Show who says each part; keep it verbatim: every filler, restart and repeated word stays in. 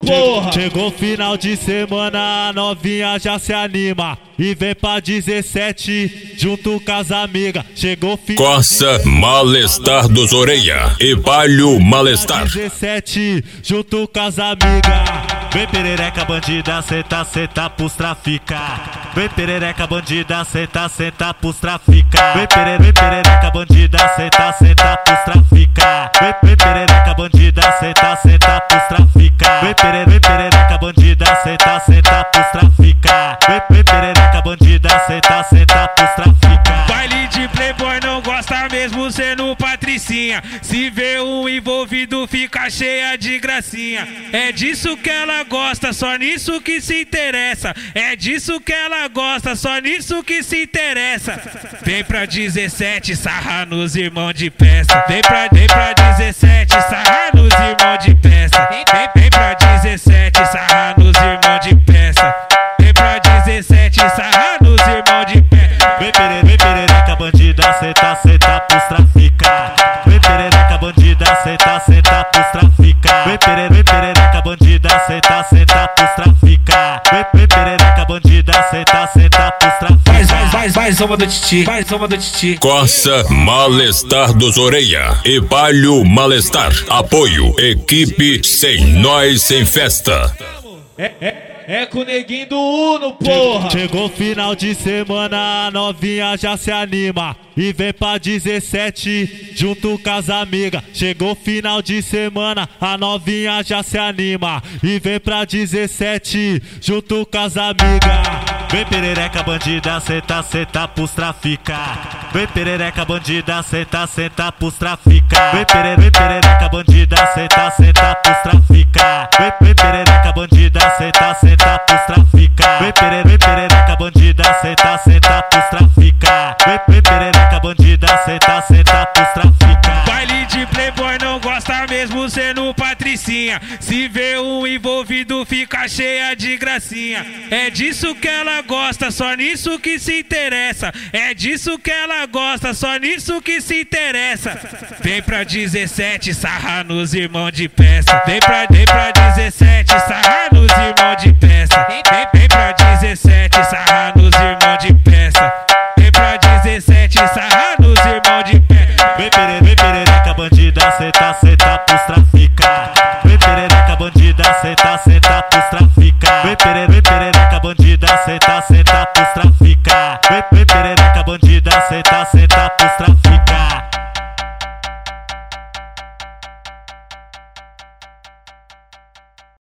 Speaker 1: porra.
Speaker 2: Chegou final de semana, a novinha já se anima e vem pra dezessete junto com as amigas. Chegou final
Speaker 3: Corsa Malestar dos Orelha e Palio Malestar.
Speaker 2: dezessete junto com as amigas. Vem perereca bandida, senta, senta pros traficar. Vem perereca bandida, senta, senta pros traficar. Vem pere, vem perereca bandida, senta, senta pros traficar. Vem, vem perereca bandida, senta, senta pros traficar. Vem pere, vem perereca bandida, senta, senta pros traficar. Vem, vem perereca bandida, senta, senta pros traficar.
Speaker 1: Baile de playboy não gosta mesmo sendo patricinha. Se vê um envolvido fica cheia de gracinha. É disso que ela gosta, só nisso que se interessa. É disso que ela gosta, só nisso que se interessa. Vem pra dezessete, sarra nos irmãos de peça. Vem pra, vem pra dezessete, sarra nos irmãos de peça. Vem, vem pra dezessete, sarra nos irmãos de peça. Vem pra dezessete, sarra nos irmãos de peça.
Speaker 2: Vem pere, vem perereca bandida, senta, senta pros traficar. Vem perereca bandida, senta, senta pros traficar. Vem pere, vem perereca bandida, senta, senta pros traficar. Vem, vem perereca bandida, senta, senta pros traficar.
Speaker 1: Faz, faz, faz, faz uma do titi, faz uma do titi.
Speaker 3: Corsa Malestar dos Orelha e Palio Malestar. Apoio, equipe sem nós sem festa.
Speaker 1: É, é. É com o neguinho do Uno, porra.
Speaker 2: Chegou final de semana, a novinha já se anima e vem pra dezessete junto com as amigas. Chegou final de semana, a novinha já se anima e vem pra dezessete junto com as amigas. Vem perereca bandida, senta, senta pros traficar. Vem perereca bandida, senta, senta pros traficar. Vem pere, vem perereca bandida, senta, senta pros traficar. Vem, vem perereca bandida, senta, senta pros traficar. Vem pere, vem perereca bandida, senta, senta pros traficar. Vem, vem perereca bandida, senta, senta pros traficar.
Speaker 1: Baile de playboy não gosta mesmo sendo patricinha. Se vê um envolvido fica cheia de gracinha. É disso que ela gosta, só nisso que se interessa. É disso que ela gosta, só nisso que se interessa. Vem pra dezessete, sarra nos irmãos de peça. Vem pra, vem pra dezessete.